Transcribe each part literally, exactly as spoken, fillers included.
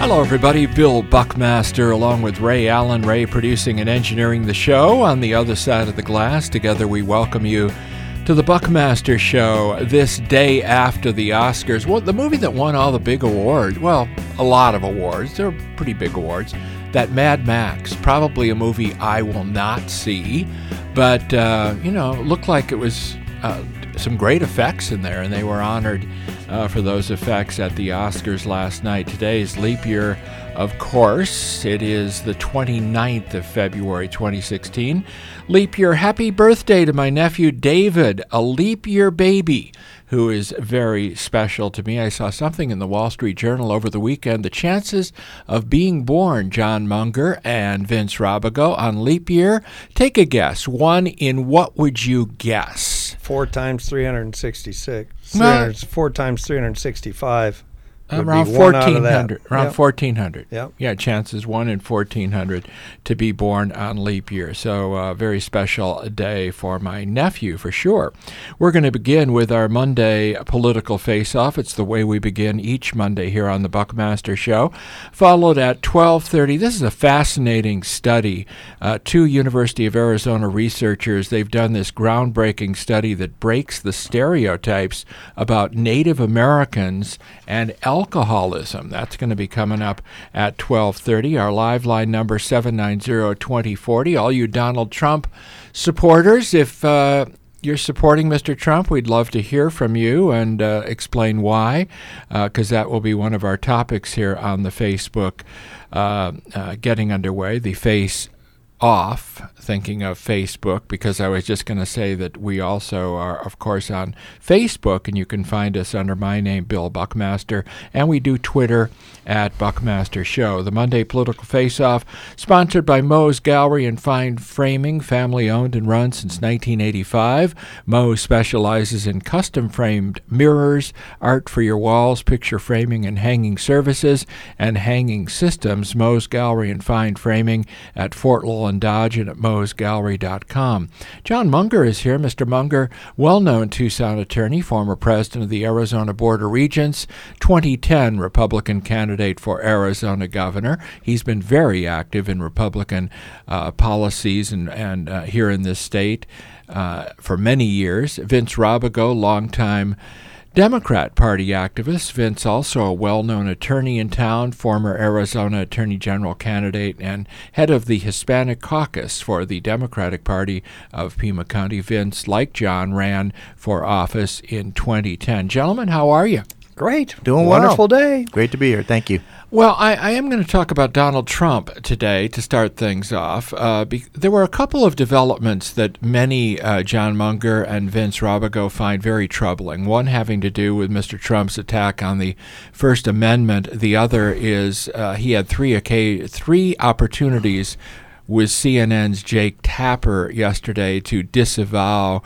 Hello, everybody. Bill Buckmaster, along with Ray Allen. Ray producing and engineering the show. On the other side of the glass, together we welcome you to the Buckmaster Show this day after the Oscars. Well, the movie that won all the big awards, well, a lot of awards. They're pretty big awards. That Mad Max, probably a movie I will not see, but, uh, you know, looked like it was uh, some great effects in there, and they were honored Uh, for those effects at the Oscars last night. Today is leap year, of course. It is the twenty-ninth of February, twenty sixteen. Leap year. Happy birthday to my nephew David, a leap year baby, who is very special to me. I saw something in the Wall Street Journal over the weekend. The chances of being born, John Munger and Vince Robigo, on leap year. Take a guess. One in what would you guess? Four times three hundred sixty-six. Well, four times three hundred sixty-five. Around fourteen hundred. Around yep. fourteen hundred. Yep. Yeah, chances one in fourteen hundred to be born on leap year. So a uh, very special day for my nephew, for sure. We're going to begin with our Monday political face-off. It's the way we begin each Monday here on the Buckmaster Show. Followed at twelve thirty. This is a fascinating study. Uh, two University of Arizona researchers, they've done this groundbreaking study that breaks the stereotypes about Native Americans and alcoholism. That's going to be coming up at twelve thirty. Our live line number seven nine zero, two zero four zero. All you Donald Trump supporters, if uh, you're supporting Mister Trump, we'd love to hear from you and uh, explain why, because uh, that will be one of our topics here on the Facebook uh, uh, getting underway, the Face Off, thinking of Facebook, because I was just going to say that we also are, of course, on Facebook, and you can find us under my name, Bill Buckmaster, and we do Twitter at Buckmaster Show. The Monday Political Face-Off, sponsored by Moe's Gallery and Fine Framing, family-owned and run since nineteen eighty-five. Moe's specializes in custom-framed mirrors, art for your walls, picture framing and hanging services, and hanging systems. Moe's Gallery and Fine Framing at Fort Lowell and Dodge and at moes gallery dot com. John Munger is here. Mister Munger, well-known Tucson attorney, former president of the Arizona Board of Regents, twenty ten Republican candidate for Arizona governor. He's been very active in Republican uh, policies and, and uh, here in this state uh, for many years. Vince Robigo, longtime Democrat Party activist. Vince, also a well-known attorney in town, former Arizona Attorney General candidate and head of the Hispanic Caucus for the Democratic Party of Pima County. Vince, like John, ran for office in twenty ten. Gentlemen, how are you? Great. Doing Wonderful well. day. Great to be here. Thank you. Well, I, I am going to talk about Donald Trump today to start things off. Uh, be, there were a couple of developments that many, uh, John Munger and Vince Robigo, find very troubling. One having to do with Mister Trump's attack on the First Amendment. The other is uh, he had three occa- three opportunities with C N N's Jake Tapper yesterday to disavow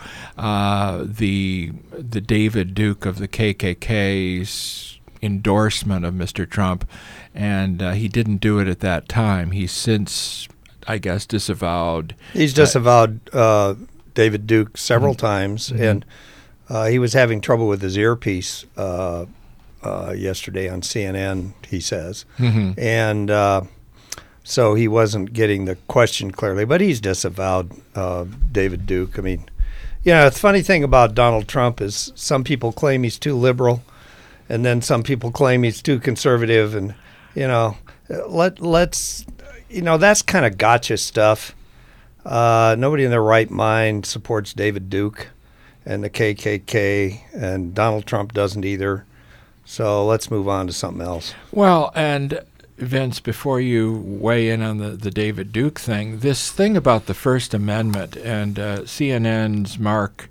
uh, the the David Duke of the K K K's endorsement of Mister Trump, and uh, he didn't do it at that time. He's since, I guess, disavowed. He's disavowed uh, David Duke several mm-hmm. times, mm-hmm. and uh, he was having trouble with his earpiece uh, uh, yesterday on C N N, he says. Mm-hmm. And uh, so he wasn't getting the question clearly, but he's disavowed uh, David Duke. I mean, you know, the funny thing about Donald Trump is some people claim he's too liberal, and then some people claim he's too conservative, and you know, let let's, you know, that's kind of gotcha stuff. Uh, nobody in their right mind supports David Duke and the K K K, and Donald Trump doesn't either. So let's move on to something else. Well, and Vince, before you weigh in on the, the David Duke thing, this thing about the First Amendment and uh, C N N's Mark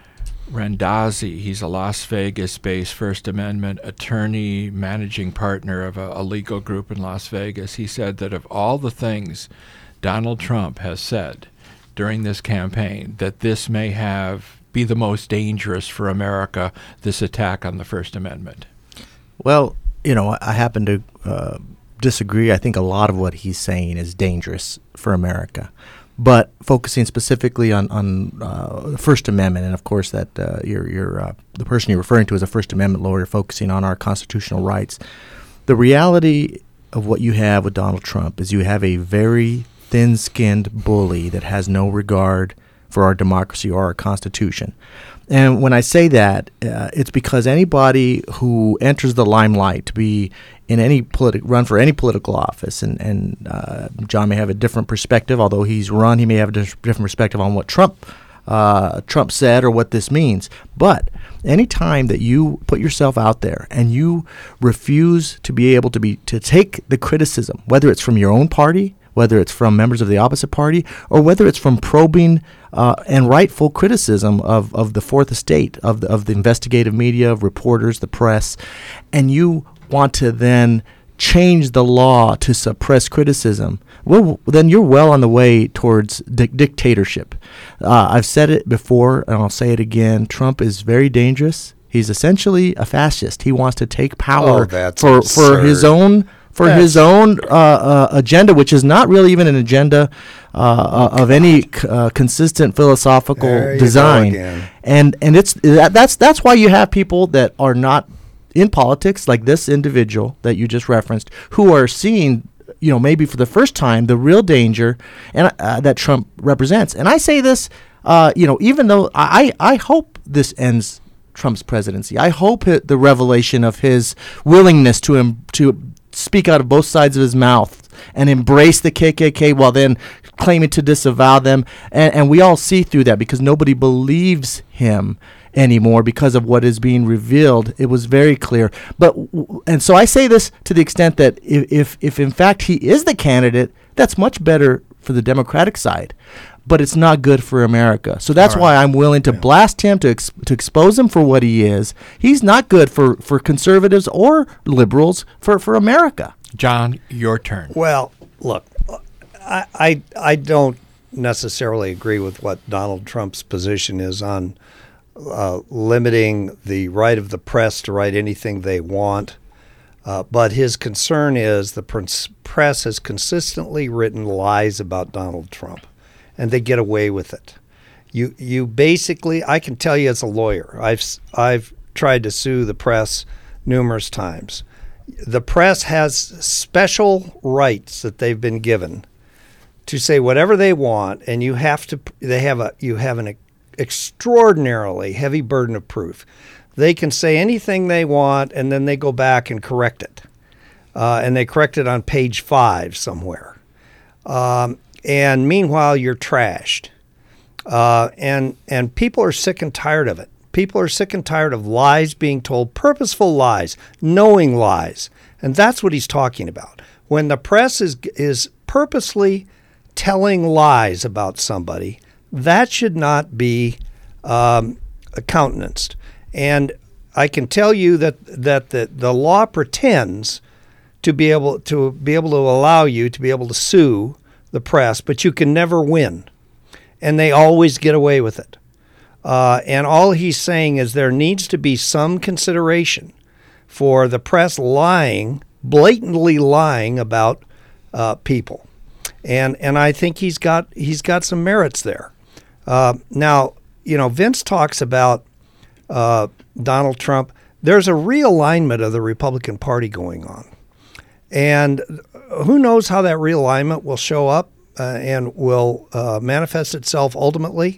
Randazzi, he's a Las Vegas-based First Amendment attorney, managing partner of a, a legal group in Las Vegas. He said that of all the things Donald Trump has said during this campaign, that this may have be the most dangerous for America, this attack on the First Amendment. Well, you know, I happen to uh, disagree. I think a lot of what he's saying is dangerous for America. But focusing specifically on, on uh, the First Amendment, and of course that uh, you're, you're, uh, the person you're referring to as a First Amendment lawyer focusing on our constitutional rights, the reality of what you have with Donald Trump is you have a very thin-skinned bully that has no regard for our democracy or our Constitution. And when I say that, uh, it's because anybody who enters the limelight to be in any politi- run for any political office, and, and uh, John may have a different perspective, although he's run, he may have a dis- different perspective on what Trump uh, Trump said or what this means. But any time that you put yourself out there and you refuse to be able to be to take the criticism, whether it's from your own party, whether it's from members of the opposite party, or whether it's from probing uh, and rightful criticism of, of the Fourth Estate, of the, of the investigative media, of reporters, the press, and you want to then change the law to suppress criticism, well, then you're well on the way towards di- dictatorship. Uh, I've said it before, and I'll say it again. Trump is very dangerous. He's essentially a fascist. He wants to take power Oh, that's for, absurd. for his own for That's his own uh, uh, agenda, which is not really even an agenda uh, uh, of any c- uh, consistent philosophical There you go design. again. And and it's that, that's that's why you have people that are not in politics, like this individual that you just referenced, who are seeing, you know, maybe for the first time, the real danger and uh, that Trump represents. And I say this, uh, you know, even though I, I hope this ends Trump's presidency. I hope it, the revelation of his willingness to um, to speak out of both sides of his mouth and embrace the K K K while then claiming to disavow them. And, and we all see through that because nobody believes him anymore because of what is being revealed. It was very clear. But w- and so I say this to the extent that if, if, if in fact he is the candidate, that's much better for the Democratic side. But it's not good for America. So that's All right. why I'm willing to Yeah. blast him, to ex- to expose him for what he is. He's not good for, for conservatives or liberals for, for America. John, your turn. Well, look, I, I I don't necessarily agree with what Donald Trump's position is on uh, limiting the right of the press to write anything they want. Uh, but his concern is the pr- press has consistently written lies about Donald Trump, and they get away with it. You you basically, I can tell you as a lawyer, I've s- I've tried to sue the press numerous times. The press has special rights that they've been given to say whatever they want, and you have to. They have a you have an extraordinarily heavy burden of proof. They can say anything they want, and then they go back and correct it, uh, and they correct it on page five somewhere. Um, and meanwhile, you're trashed, uh, and and people are sick and tired of it. People are sick and tired of lies being told, purposeful lies, knowing lies. And that's what he's talking about. When the press is is purposely telling lies about somebody, that should not be um, countenanced. And I can tell you that, that the, the law pretends to be able to be able to allow you to be able to sue the press, but you can never win. And they always get away with it. Uh, and all he's saying is there needs to be some consideration for the press lying, blatantly lying about uh, people, and and I think he's got he's got some merits there. Uh, now, you know, Vince talks about uh, Donald Trump. There's a realignment of the Republican Party going on, and who knows how that realignment will show up uh, and will uh, manifest itself ultimately.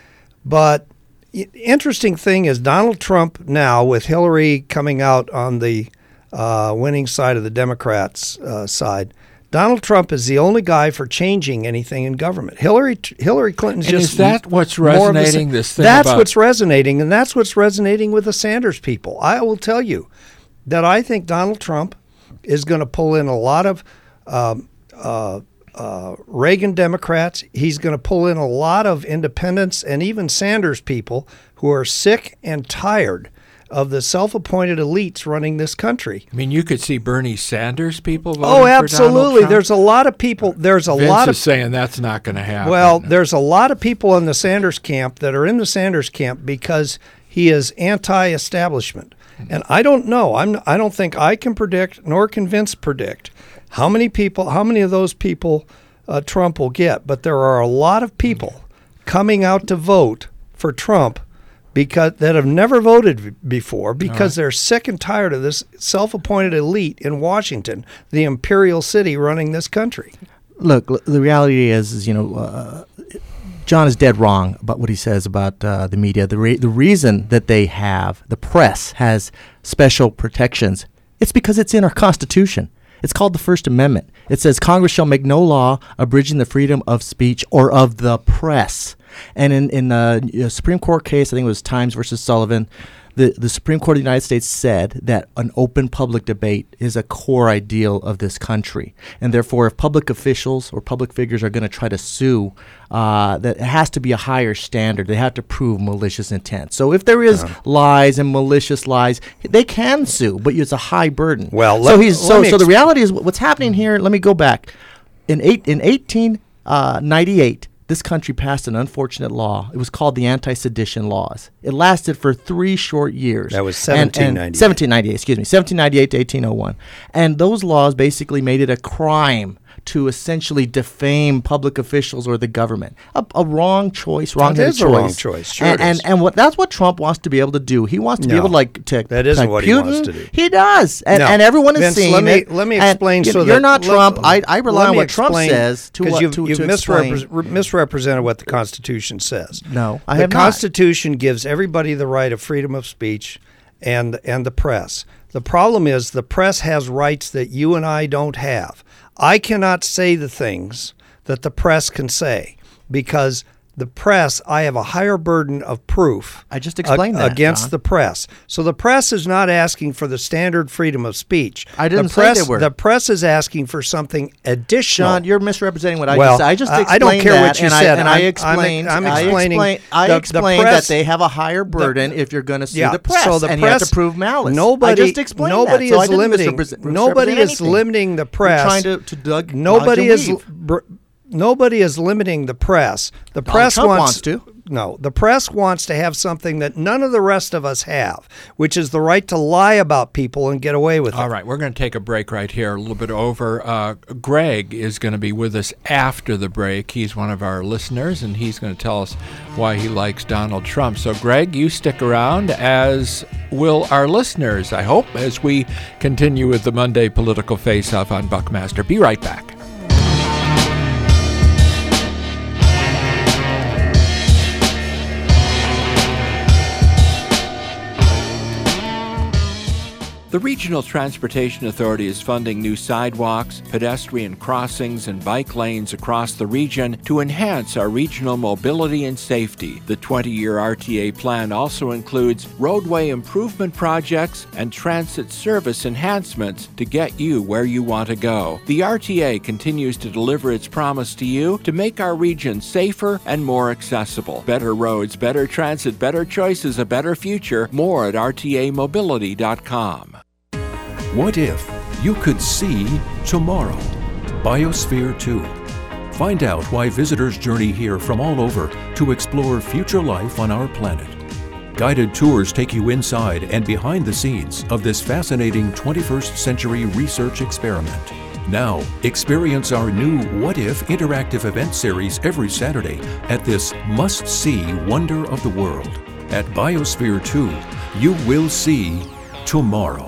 But interesting thing is Donald Trump now, with Hillary coming out on the uh, winning side of the Democrats' uh, side, Donald Trump is the only guy for changing anything in government. Hillary Hillary Clinton's And just is that what's more of the resonating, sa- this thing That's about- what's resonating, and that's what's resonating with the Sanders people. I will tell you that I think Donald Trump is going to pull in a lot of um, uh, uh, Reagan Democrats. He's going to pull in a lot of independents and even Sanders people who are sick and tired of the self-appointed elites running this country. I mean, you could see Bernie Sanders people voting Oh, for Donald absolutely. Trump. There's a lot of people. There's a Vince lot is of saying that's not going to happen. Well, there's a lot of people in the Sanders camp that are in the Sanders camp because he is anti-establishment. And I don't know. I'm I don't think I can predict nor can Vince predict how many people, how many of those people uh, Trump will get. But there are a lot of people coming out to vote for Trump because that have never voted before because right. they're sick and tired of this self-appointed elite in Washington, the imperial city running this country. Look, the reality is, is you know, uh, John is dead wrong about what he says about uh, the media. The re- the reason that they have, the press has special protections, it's because it's in our Constitution. It's called the First Amendment. It says Congress shall make no law abridging the freedom of speech or of the press. And in, in a, a Supreme Court case, I think it was Times versus Sullivan, the, the Supreme Court of the United States said that an open public debate is a core ideal of this country. And therefore, if public officials or public figures are going to try to sue, uh, that it has to be a higher standard. They have to prove malicious intent. So if there is uh-huh. lies and malicious lies, they can sue, but it's a high burden. Well, so let, he's let so me so the exp- reality is what's happening here. Let me go back. In eight in eighteen ninety-eight. This country passed an unfortunate law. It was called the Anti-Sedition Laws. It lasted for three short years. That was seventeen ninety-eight. And, and seventeen ninety-eight, excuse me, seventeen ninety-eight to eighteen oh one. And those laws basically made it a crime to essentially defame public officials or the government. A, a wrong choice, wrong choice. It is a wrong choice. Sure and, it is. and and what that's what Trump wants to be able to do. He wants to No, be able to like to that isn't like what he Putin. wants to do. He does, and No. and everyone is Vince, seeing let me, it. Let me And, explain. you so know, that you're not let- Trump. I I rely let on me what Trump explain, says to what you've, to, you've to misrepre- explain. misrepresented what the Constitution says. No, I the have not. Constitution gives everybody the right of freedom of speech and and the press. The problem is the press has rights that you and I don't have. I cannot say the things that the press can say because the press, I have a higher burden of proof. I just explained that, against John. the press. So the press is not asking for the standard freedom of speech. I didn't the say press, they were. The press is asking for something additional. John, you're misrepresenting what I Well, just said. I just I- explained I don't care that, what you and said. I, and I'm- I I'm- explained. I'm I explaining explained, I the- the explained press- that they have a higher burden if you're going to sue Yeah, the press, so the and press, you have to prove malice. Nobody, I just explained nobody that. So I is didn't limiting. misrepresent- Nobody misrepresent is anything. limiting the You're press. trying to to dug, nobody dodge is. and weave. Br- Nobody is limiting the press. The press Trump wants, wants to. No, the press wants to have something that none of the rest of us have, which is the right to lie about people and get away with it. All right, we're going to take a break right here, a little bit over. Uh, Greg is going to be with us after the break. He's one of our listeners, and he's going to tell us why he likes Donald Trump. So, Greg, you stick around, as will our listeners, I hope, as we continue with the Monday Political Face-Off on Buckmaster. Be right back. The Regional Transportation Authority is funding new sidewalks, pedestrian crossings, and bike lanes across the region to enhance our regional mobility and safety. The twenty-year R T A plan also includes roadway improvement projects and transit service enhancements to get you where you want to go. The R T A continues to deliver its promise to you to make our region safer and more accessible. Better roads, better transit, better choices, a better future. More at R T A mobility dot com. What if you could see tomorrow? Biosphere two. Find out why visitors journey here from all over to explore future life on our planet. Guided tours take you inside and behind the scenes of this fascinating twenty-first century research experiment. Now, experience our new What If interactive event series every Saturday at this must-see wonder of the world. At Biosphere two, you will see tomorrow.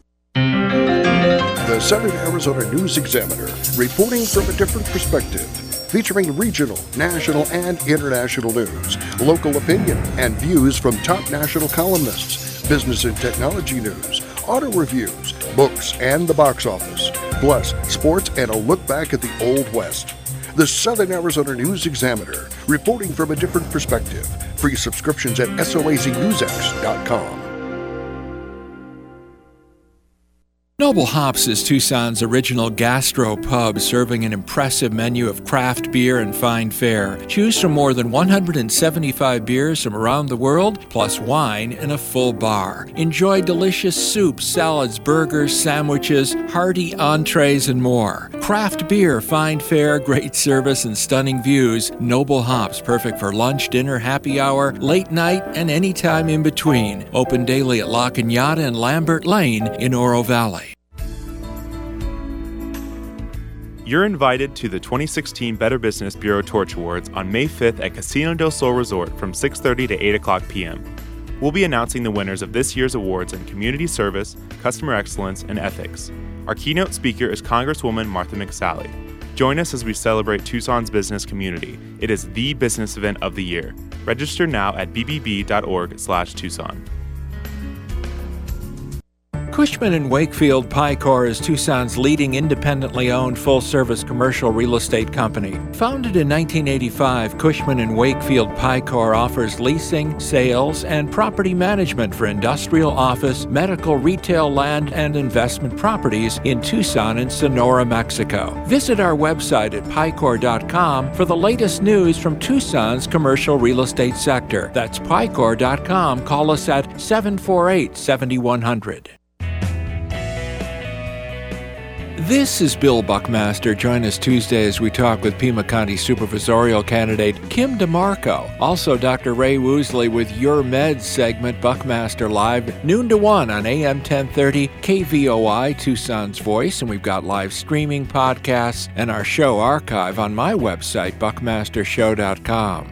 The Southern Arizona News Examiner, reporting from a different perspective, featuring regional, national, and international news, local opinion, and views from top national columnists, business and technology news, auto reviews, books, and the box office, plus sports and a look back at the Old West. The Southern Arizona News Examiner, reporting from a different perspective. Free subscriptions at S O A Z news x dot com. Noble Hops is Tucson's original gastro pub, serving an impressive menu of craft beer and fine fare. Choose from more than one hundred seventy-five beers from around the world, plus wine and a full bar. Enjoy delicious soups, salads, burgers, sandwiches, hearty entrees, and more. Craft beer, fine fare, great service, and stunning views. Noble Hops, perfect for lunch, dinner, happy hour, late night, and any time in between. Open daily at La Cañada and Lambert Lane in Oro Valley. You're invited to the twenty sixteen Better Business Bureau Torch Awards on May fifth at Casino del Sol Resort from six thirty to eight o'clock p.m. We'll be announcing the winners of this year's awards in community service, customer excellence, and ethics. Our keynote speaker is Congresswoman Martha McSally. Join us as we celebrate Tucson's business community. It is the business event of the year. Register now at b b b dot org slash Tucson. Cushman and Wakefield Picor is Tucson's leading independently owned full-service commercial real estate company. Founded in nineteen eighty-five, Cushman and Wakefield Picor offers leasing, sales, and property management for industrial, office, medical, retail, land, and investment properties in Tucson and Sonora, Mexico. Visit our website at picor dot com for the latest news from Tucson's commercial real estate sector. That's picor dot com. Call us at seven four eight, seven one zero zero. This is Bill Buckmaster. Join us Tuesday as we talk with Pima County Supervisorial candidate Kim DeMarco. Also, Doctor Ray Woosley with Your Meds segment, Buckmaster Live, noon to one on A M ten thirty, K V O I, Tucson's Voice. And we've got live streaming podcasts and our show archive on my website, buckmaster show dot com.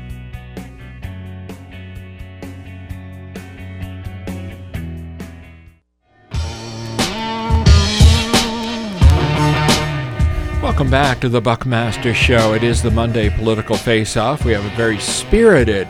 Welcome back to the Buckmaster Show. It is the Monday Political Face-Off. We have a very spirited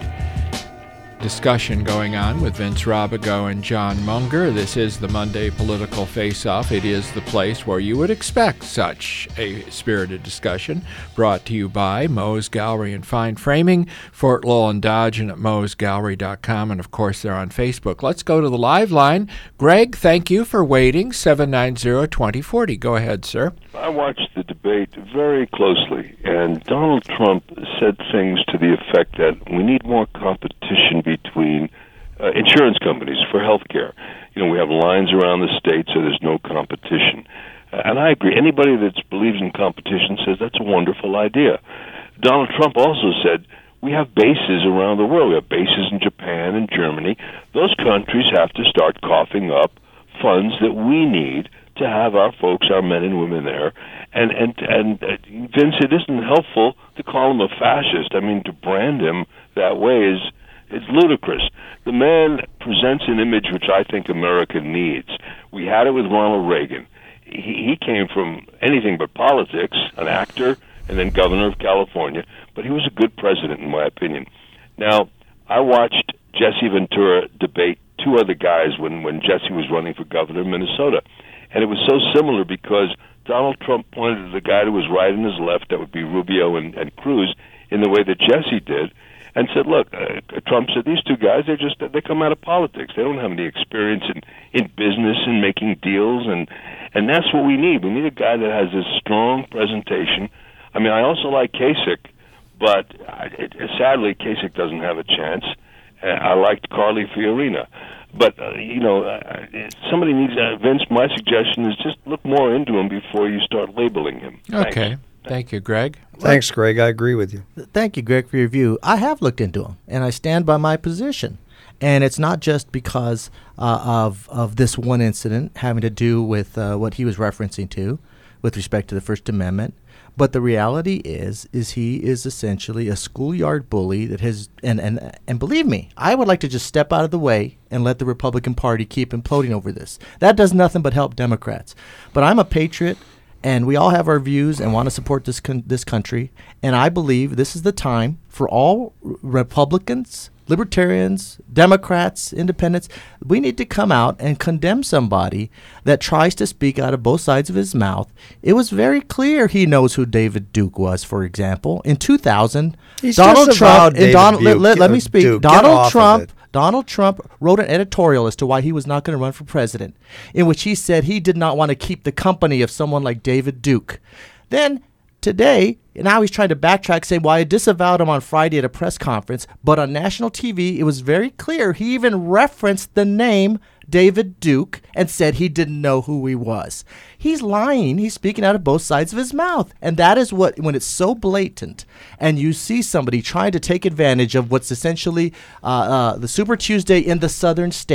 discussion going on with Vince Robigo and John Munger. This is the Monday Political Face-Off. It is the place where you would expect such a spirited discussion, brought to you by Moe's Gallery and Fine Framing, Fort Lowell and Dodge, and at moes gallery dot com, and of course they're on Facebook. Let's go to the live line. Greg, thank you for waiting. seven nine zero, two zero four zero. Go ahead, sir. I watched the debate very closely, and Donald Trump said things to the effect that we need more competition between uh, insurance companies for health care. You know, we have lines around the state, so there's no competition. Uh, and I agree. Anybody that believes in competition says that's a wonderful idea. Donald Trump also said we have bases around the world. We have bases in Japan and Germany. Those countries have to start coughing up funds that we need to have our folks, our men and women there. And, and, and uh, Vince, it isn't helpful to call him a fascist. I mean, to brand him that way is it's ludicrous. The man presents an image which I think America needs. We had it with Ronald Reagan. He, he came from anything but politics, an actor, and then governor of California. But he was a good president, in my opinion. Now, I watched Jesse Ventura debate two other guys when, when Jesse was running for governor of Minnesota. And it was so similar because Donald Trump pointed to the guy who was right and his left, that would be Rubio and, and Cruz, in the way that Jesse did, and said, look, uh, Trump said, these two guys, they're just, they come out of politics. They don't have any experience in, in business and making deals, and, and that's what we need. We need a guy that has this strong presentation. I mean, I also like Kasich, but I, it, sadly, Kasich doesn't have a chance. Uh, I liked Carly Fiorina. But, uh, you know, uh, somebody needs, uh, Vince, my suggestion is just look more into him before you start labeling him. Okay. Thanks. Thank you, Greg. Thanks, Greg. I agree with you. Thank you, Greg, for your view. I have looked into him, and I stand by my position. And it's not just because uh, of of this one incident having to do with uh, what he was referencing to with respect to the First Amendment. But the reality is, is he is essentially a schoolyard bully that has, and, and, and believe me, I would like to just step out of the way and let the Republican Party keep imploding over this. That does nothing but help Democrats. But I'm a patriot, and we all have our views and want to support this con- this country. And I believe this is the time for all r- Republicans, Libertarians, Democrats, Independents, we need to come out and condemn somebody that tries to speak out of both sides of his mouth. It was very clear he knows who David Duke was, for example. In two thousand, He's Donald just Trump, avowed and David Donald, let, Duke, let, let uh, me speak. Duke. Get Donald off of Trump, it. Donald Trump wrote an editorial as to why he was not going to run for president, in which he said he did not want to keep the company of someone like David Duke. Then today, now he's trying to backtrack, say, well, I disavowed him on Friday at a press conference, but on national T V, it was very clear. He even referenced the name David Duke and said he didn't know who he was. He's lying. He's speaking out of both sides of his mouth. And that is what, when it's so blatant and you see somebody trying to take advantage of what's essentially uh, uh, the Super Tuesday in the southern states,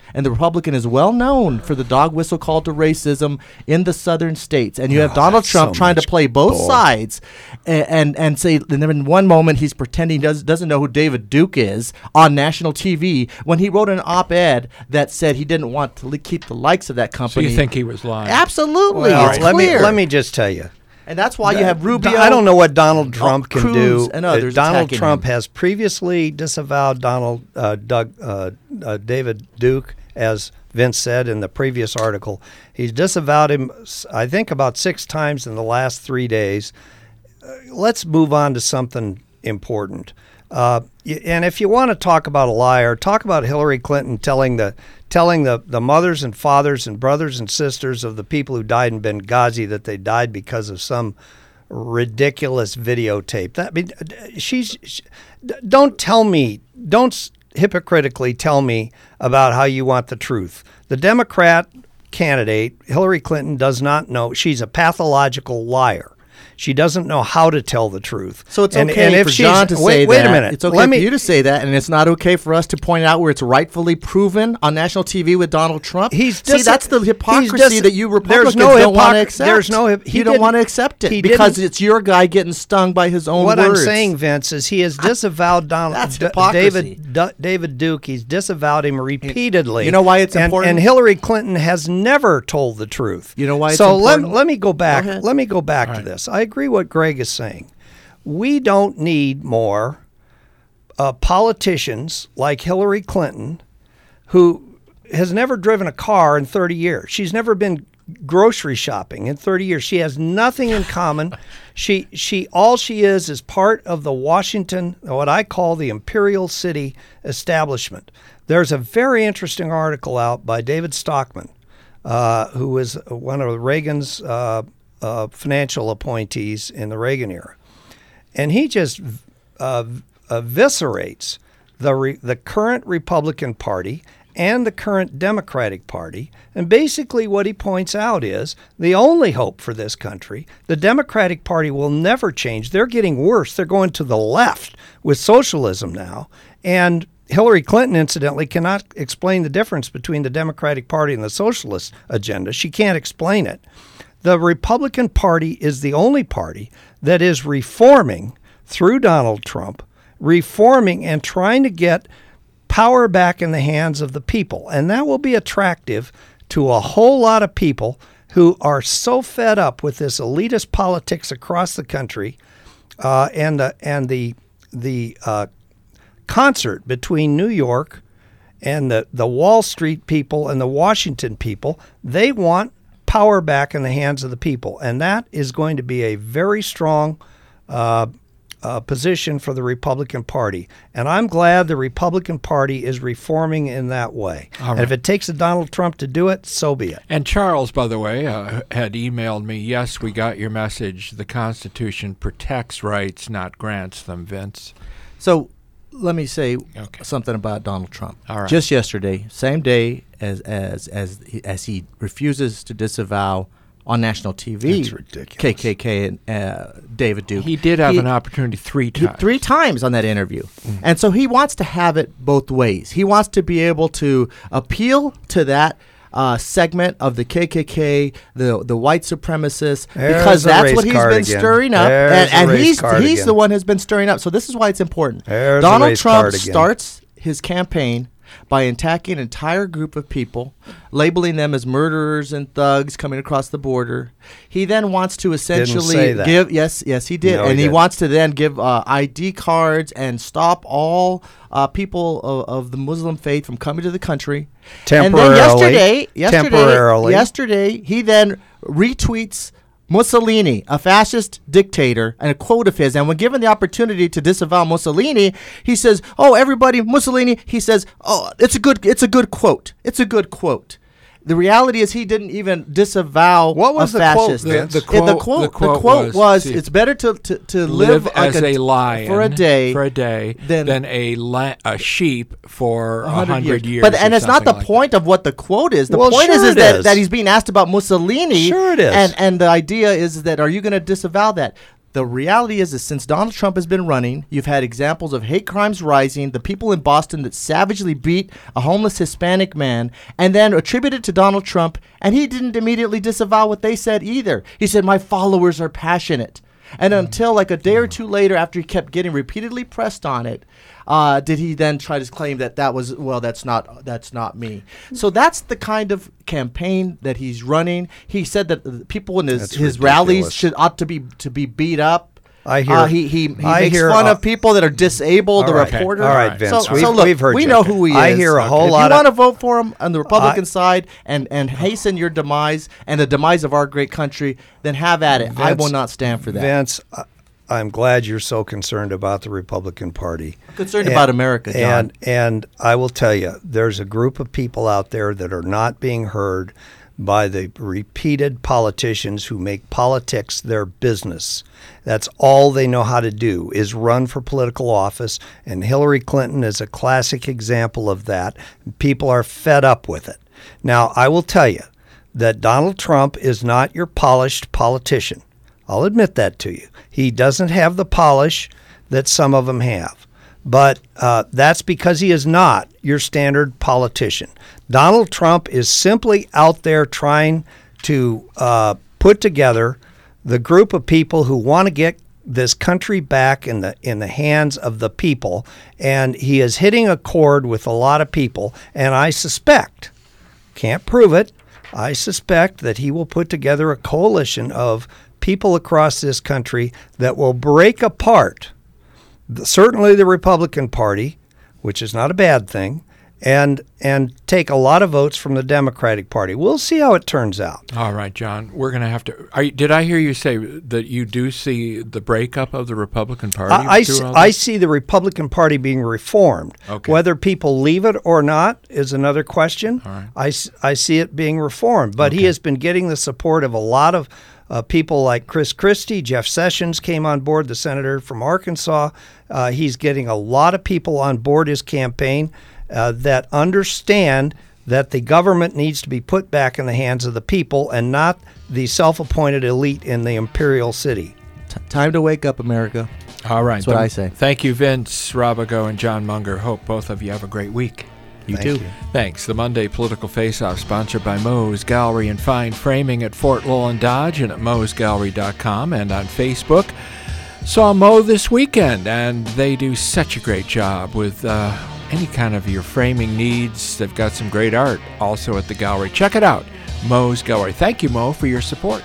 and the Republican is well known for the dog whistle call to racism in the southern states. And you have Oh, Donald that's Trump so trying to much play both bull. sides and, and and say, and then in one moment he's pretending he does, doesn't know who David Duke is on national T V when he wrote an op-ed that said he didn't want to li- keep the likes of that So company. you think he was lying? Absolutely. Well, it's let clear. me let me just tell you. And that's why you have Rubio. I don't know what Donald Trump can Cruz do. and others Uh, Donald attacking Trump him. has previously disavowed Donald uh, Doug uh, uh, David Duke, as Vince said in the previous article. He's disavowed him, I think, about six times in the last three days. Uh, let's move on to something important. Uh, y- and if you want to talk about a liar, talk about Hillary Clinton telling the telling the, the mothers and fathers and brothers and sisters of the people who died in Benghazi that they died because of some ridiculous videotape. That I mean, she's she, don't tell me, don't s- hypocritically tell me about how you want the truth. The Democrat candidate, Hillary Clinton, does not know. She's a pathological liar. She doesn't know how to tell the truth. So it's And- okay and if for she's- John to wait, say wait that. a minute. It's okay Let for me, you to say that, and it's not okay for us to point out where it's rightfully proven on national T V with Donald Trump. He's See, dis- that's the he's hypocrisy dis- that you there's Republicans no don't want to hypocr- accept. there's no hip- he you don't didn't- want to accept it he because didn't- it's your guy getting stung by his own What words. I'm saying, Vince, is he has disavowed Donald That's D- hypocrisy. David D- David Duke. He's disavowed him repeatedly. You know why it's and, important? And Hillary Clinton has never told the truth. You know why it's so important? let let me go back. Go ahead. let me go back to this. I agree what Greg is saying. We don't need more uh, politicians like Hillary Clinton, who has never driven a car in thirty years. She's never been grocery shopping in thirty years. She has nothing in common. She she all she is is part of the Washington, what I call the Imperial City establishment. There's a very interesting article out by David Stockman, uh, who was one of Reagan's uh, uh, financial appointees in the Reagan era. And he just uh, eviscerates the re- the current Republican Party and the current Democratic Party. And basically what he points out is the only hope for this country, the Democratic Party will never change. They're getting worse. They're going to the left with socialism now. And Hillary Clinton, incidentally, cannot explain the difference between the Democratic Party and the socialist agenda. She can't explain it. The Republican Party is the only party that is reforming through Donald Trump, reforming and trying to get power back in the hands of the people. And that will be attractive to a whole lot of people who are so fed up with this elitist politics across the country uh, and the, and the, the uh, concert between New York and the, the Wall Street people and the Washington people. They want power back in the hands of the people. And that is going to be a very strong uh, uh, position for the Republican Party. And I'm glad the Republican Party is reforming in that way. All And right. if it takes a Donald Trump to do it, so be it. And Charles, by the way, uh, had emailed me, yes, we got your message. The Constitution protects rights, not grants them, Vince. So let me say Okay. something about Donald Trump. All right. Just yesterday, same day as as as he, as he refuses to disavow on national T V, That's ridiculous. K K K and uh, David Duke. He did have He- an opportunity three he- times. three times on that interview. And so he wants to have it both ways. He wants to be able to appeal to that uh, segment of the K K K, the the white supremacists, There's because the that's race what he's card been again. stirring up. There's and the and race he's card he's again. the one who's been stirring up. So this is why it's important. There's the Donald race Trump card again. starts his campaign by attacking an entire group of people, labeling them as murderers and thugs coming across the border. He then wants to essentially say that. give yes, yes, he did, No, he and he didn't. wants to then give uh, I D cards and stop all uh, people of, of the Muslim faith from coming to the country. And then Temporarily. yesterday, yesterday, Temporarily. yesterday, he then retweets Mussolini, a fascist dictator, and a quote of his. And when given the opportunity to disavow Mussolini, he says, "Oh, everybody, Mussolini." He says, "Oh, it's a good, it's a good quote. It's a good quote." The reality is he didn't even disavow What was a the quote, fascist. Vince? The- the Yeah, the quote- quote, the the quote quote was, was, see, "It's better to to, to live, live, as like a, lion for a day for a day than- than, a la- a sheep for a hundred years. But and or it's not the something like point of what the quote is. The Well, point sure is, is it that, is. that he's being asked about Mussolini. Sure it is. And and the idea is that are you going to disavow that? The reality is that since Donald Trump has been running, you've had examples of hate crimes rising, the people in Boston that savagely beat a homeless Hispanic man and then attributed to Donald Trump, and he didn't immediately disavow what they said either. He said, my followers are passionate. And until like a day or two later, after he kept getting repeatedly pressed on it, uh, did he then try to claim that that was, well, that's not that's not me. So that's the kind of campaign that he's running. He said that the people in his, his rallies should ought to be to be beat up. I hear. Uh, he he, he I makes hear, fun uh, of people that are disabled. The right. reporter. All right, Vince. So, we've, so look, we've heard we you. know who he is. I hear a whole if lot you of. want to vote for him on the Republican I, side and and hasten your demise and the demise of our great country, then have at it. Vince, I will not stand for that. Vince, uh, I'm glad you're so concerned about the Republican Party. I'm concerned and, about America, John. And and I will tell you, there's a group of people out there that are not being heard by the repeated politicians who make politics their business. That's all they know how to do, is run for political office, and Hillary Clinton is a classic example of that. People are fed up with it. Now, I will tell you that Donald Trump is not your polished politician. I'll admit that to you. He doesn't have the polish that some of them have. But uh, that's because he is not your standard politician. Donald Trump is simply out there trying to uh, put together the group of people who want to get this country back in the in the hands of the people, and he is hitting a chord with a lot of people. And I suspect, can't prove it, I suspect that he will put together a coalition of people across this country that will break apart certainly the Republican Party, which is not a bad thing, and and take a lot of votes from the Democratic Party. We'll see how it turns out. All right, John, we're going to have to. Are you, did I hear you say that you do see the breakup of the Republican Party? I, I, see, I see the Republican Party being reformed. Okay. Whether people leave it or not is another question. All right. I, I see it being reformed. But Okay. he has been getting the support of a lot of Uh, people like Chris Christie. Jeff Sessions came on board, the senator from Arkansas. Uh, he's getting a lot of people on board his campaign uh, that understand that the government needs to be put back in the hands of the people and not the self-appointed elite in the imperial city. T- time to wake up, America. All right. That's what I say. Thank you, Vince Rabago and John Munger. Hope both of you have a great week. You Thank too. you. Thanks. The Monday Political Face-Off, sponsored by Moe's Gallery and Fine Framing at Fort Lowell Dodge and at moes gallery dot com and on Facebook. Saw Moe this weekend, and they do such a great job with uh, any kind of your framing needs. They've got some great art also at the gallery. Check it out, Moe's Gallery. Thank you, Moe, for your support.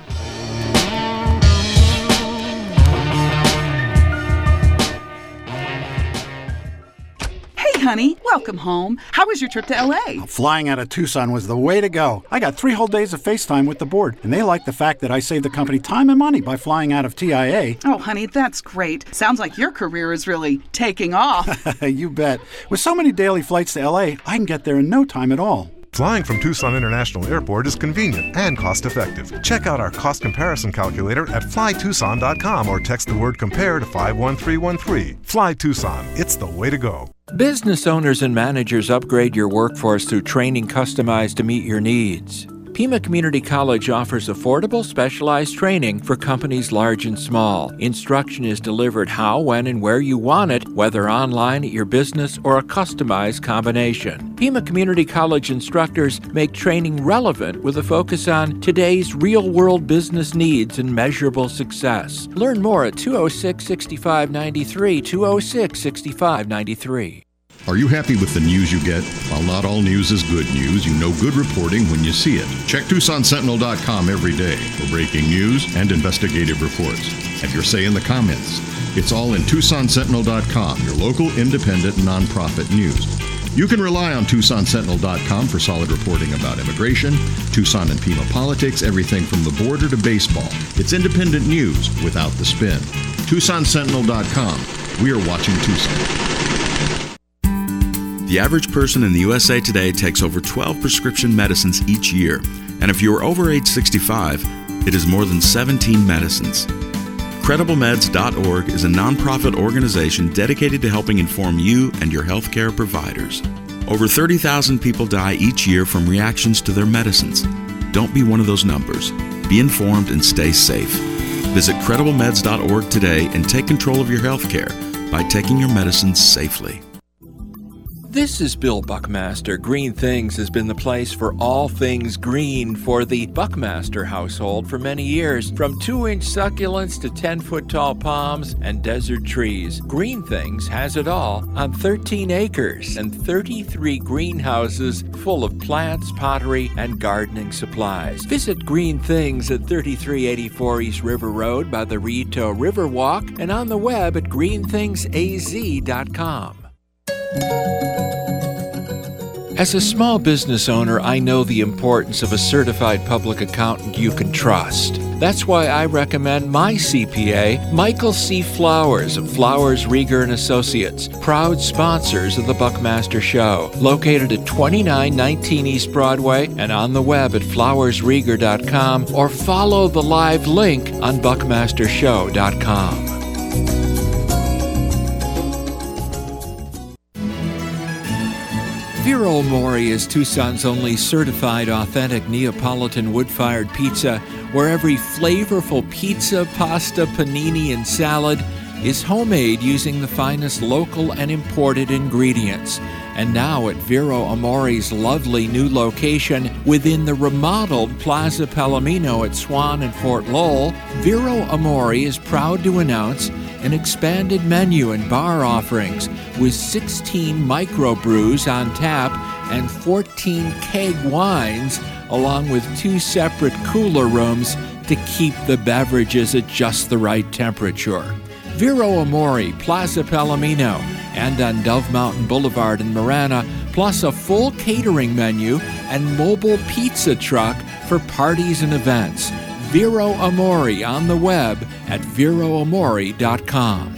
Honey, welcome home. How was your trip to L A? Flying out of Tucson was the way to go. I got three whole days of FaceTime with the board, and they like the fact that I saved the company time and money by flying out of T I A. Oh, honey, that's great. Sounds like your career is really taking off. You bet. With so many daily flights to L A, I can get there in no time at all. Flying from Tucson International Airport is convenient and cost-effective. Check out our cost comparison calculator at fly tucson dot com or text the word COMPARE to five one three one three. Fly Tucson. It's the way to go. Business owners and managers, upgrade your workforce through training customized to meet your needs. Pima Community College offers affordable, specialized training for companies large and small. Instruction is delivered how, when, and where you want it, whether online at your business or a customized combination. Pima Community College instructors make training relevant with a focus on today's real-world business needs and measurable success. Learn more at two oh six, six five nine three, two oh six, six five nine three. Are you happy with the news you get? While not all news is good news, you know good reporting when you see it. Check Tucson Sentinel dot com every day for breaking news and investigative reports. Have your say in the comments. It's all in Tucson Sentinel dot com, your local independent nonprofit news. You can rely on Tucson Sentinel dot com for solid reporting about immigration, Tucson and Pima politics, everything from the border to baseball. It's independent news without the spin. Tucson Sentinel dot com. We are watching Tucson. The average person in the U S A today takes over twelve prescription medicines each year, and if you are over age sixty-five, it is more than seventeen medicines. Credible Meds dot org is a nonprofit organization dedicated to helping inform you and your healthcare providers. Over thirty thousand people die each year from reactions to their medicines. Don't be one of those numbers. Be informed and stay safe. Visit credible meds dot org today and take control of your health care by taking your medicines safely. This is Bill Buckmaster. Green Things has been the place for all things green for the Buckmaster household for many years. From two-inch succulents to ten-foot-tall palms and desert trees, Green Things has it all on thirteen acres and thirty-three greenhouses full of plants, pottery, and gardening supplies. Visit Green Things at thirty-three eighty-four East River Road by the Rito Riverwalk and on the web at green things a z dot com. As a small business owner, I know the importance of a certified public accountant you can trust. That's why I recommend my C P A, Michael C. Flowers of Flowers, Rieger and Associates, proud sponsors of the Buckmaster Show, located at twenty-nine nineteen East Broadway and on the web at flowers rieger dot com or follow the live link on buckmaster show dot com. Vero Mori is Tucson's only certified authentic Neapolitan wood-fired pizza, where every flavorful pizza, pasta, panini, and salad is homemade using the finest local and imported ingredients. And now at Vero Amori's lovely new location within the remodeled Plaza Palomino at Swan and Fort Lowell, Vero Amori is proud to announce an expanded menu and bar offerings with sixteen microbrews on tap and fourteen keg wines, along with two separate cooler rooms to keep the beverages at just the right temperature. Vero Amori, Plaza Palomino, and on Dove Mountain Boulevard in Marana, plus a full catering menu and mobile pizza truck for parties and events. Vero Amori on the web at vero amori dot com.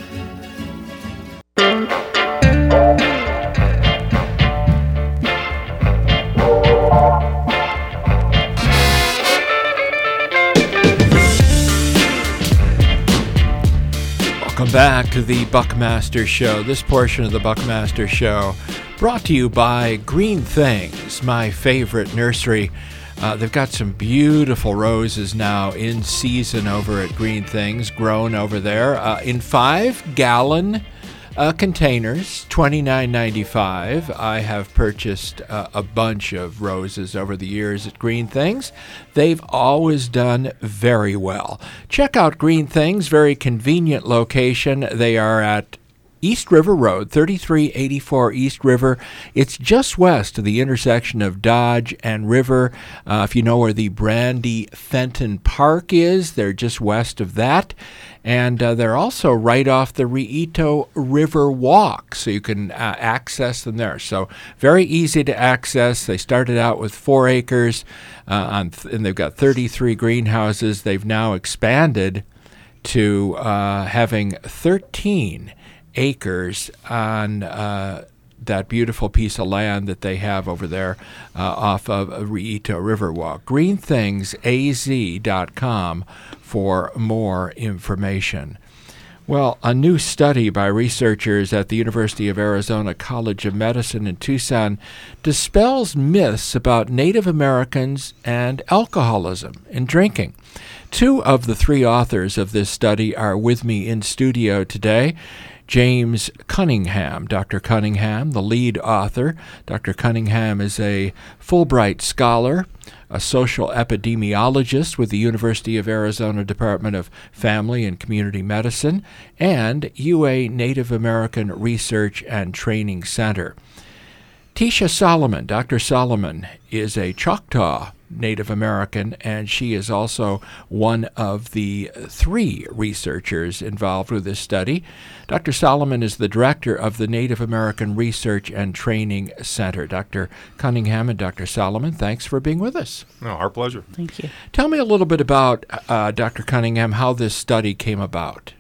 Welcome back to the Buckmaster Show. This portion of the Buckmaster Show brought to you by Green Things, my favorite nursery. Uh, they've got some beautiful roses now in season over at Green Things, grown over there uh, in five-gallon uh, containers, twenty-nine ninety-five. I have purchased uh, a bunch of roses over the years at Green Things. They've always done very well. Check out Green Things, very convenient location. They are at East River Road, thirty-three eighty-four East River. It's just west of the intersection of Dodge and River. Uh, if you know where the Brandy Fenton Park is, they're just west of that. And uh, they're also right off the Rito River Walk, so you can uh, access them there. So very easy to access. They started out with four acres, uh, on th- and they've got thirty-three greenhouses. They've now expanded to uh, having thirteen acres on uh, that beautiful piece of land that they have over there uh, off of Rito Riverwalk. green things a z dot com for more information. Well, a new study by researchers at the University of Arizona College of Medicine in Tucson dispels myths about Native Americans and alcoholism and drinking. Two of the three authors of this study are with me in studio today. James Cunningham. Doctor Cunningham, the lead author. Doctor Cunningham is a Fulbright scholar, a social epidemiologist with the University of Arizona Department of Family and Community Medicine, and U A Native American Research and Training Center. Tisha Solomon. Doctor Solomon is a Choctaw Native American, and she is also one of the three researchers involved with this study. Doctor Solomon is the director of the Native American Research and Training Center. Doctor Cunningham and Doctor Solomon, thanks for being with us. No, our pleasure. Thank you. Tell me a little bit about, uh, Doctor Cunningham, how this study came about.